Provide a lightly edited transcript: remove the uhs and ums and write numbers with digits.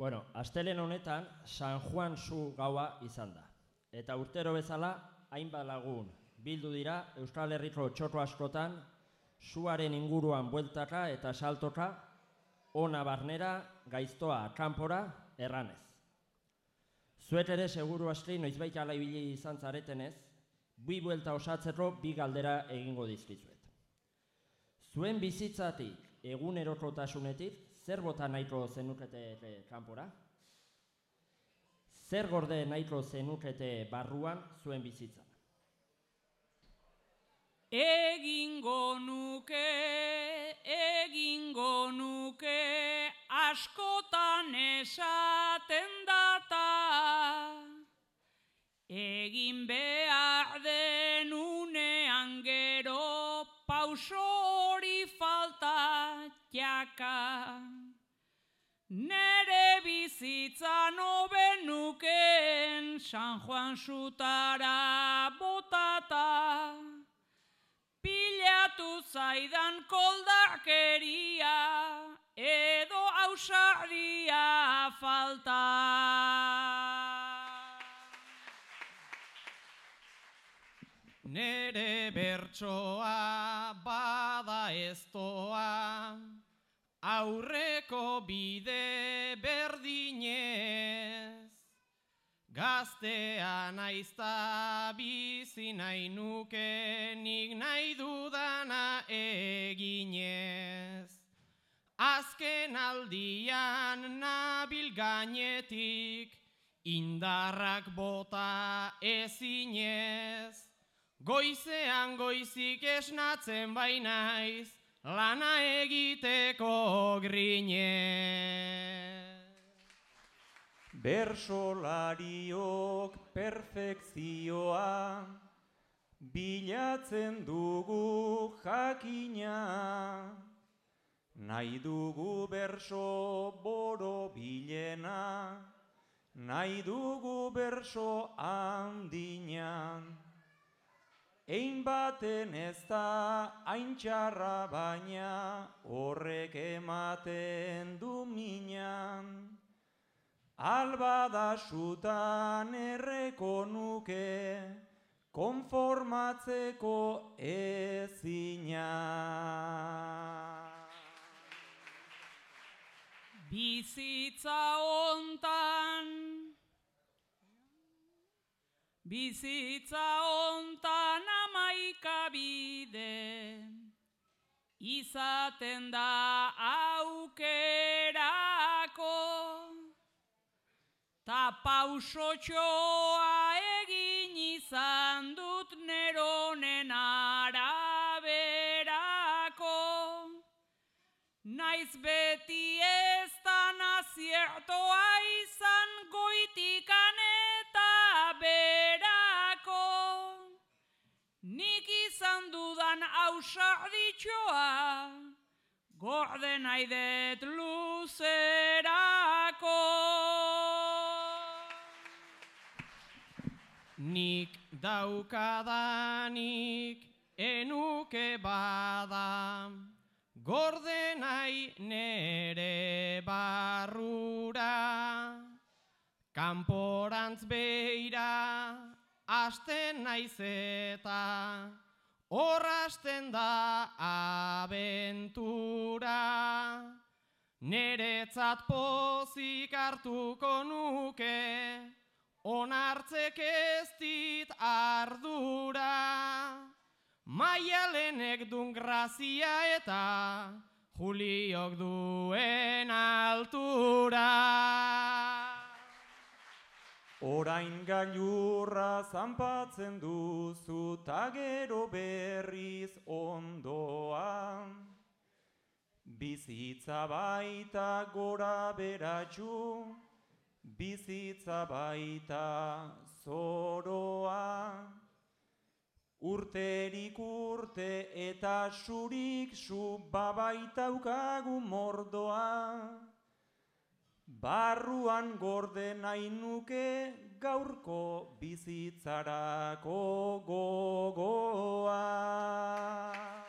Bueno, astelehen honetan San Juan Su gaua izan da. Eta urtero bezala, hainbat lagun bildu dira Euskal Herriko txoko askotan suaren inguruan bueltaka eta saltoka, ona barnera, gaiztoa kanpora, erranez. Zuek ere seguru aski noizbait ala ibili izan zaretenez, bi buelta osatzeko bi galdera egingo dizkizuet. Zuen bizitzatik egunerokotasunetik zer bota nahiko zenukete kanpora? Zer gorde nahiko zenukete barruan zuen bizitzan? Egingo nuke, askotan esaten data, egin behar denunean gero pauso hori falta jaka. Nere bizitzan hobe nuken San Juan Sutara botata, pilatu zaidan koldakeria edo ausardia falta. Nere bertsoa bada eztoa, aurreko bide berdinez, gaztea naizta bizi nahi nuke nik nahi dudana eginez. Azken aldian nabil gainetik, indarrak bota ezinez, goizean goizik esnatzen bainaiz, lana egiteko grinez. Bersolariok perfekzioa bilatzen dugu jakina, nahi dugu berso boro bilena, nahi dugu berso handinan. Ein baten ez da hain txarra baina horrek ematen du minan. Albada sutan erreko nuke, konformatzeko ezina. Bizitza hontan amaika bide, izaten da aukerako, ta pausotxoa egin izan dut neronen araberako, naiz beti ez da naziertoa izan goitikan eta berako, nik izan dudan ausarditxoa, gorde nahi dut luzerako. Nik daukadanik enuke bada, gorde nahi nere barrura, kanporantz beira hasten naiz eta hor hasten da abentura. Neretzat pozik hartuko nuke, onartzek ez dit ardura. Maialenek dun grazia eta Juliok duen altura. Orain gailurra zanpatzen duzu ta gero berriz ondoan. Bizitza baita gora beratxu, bizitza baita zoroa. Urterik urte eta surik su babaitaukagu mordoa. Barruan gorde nahi nuke gaurko bizitzarako gogoa.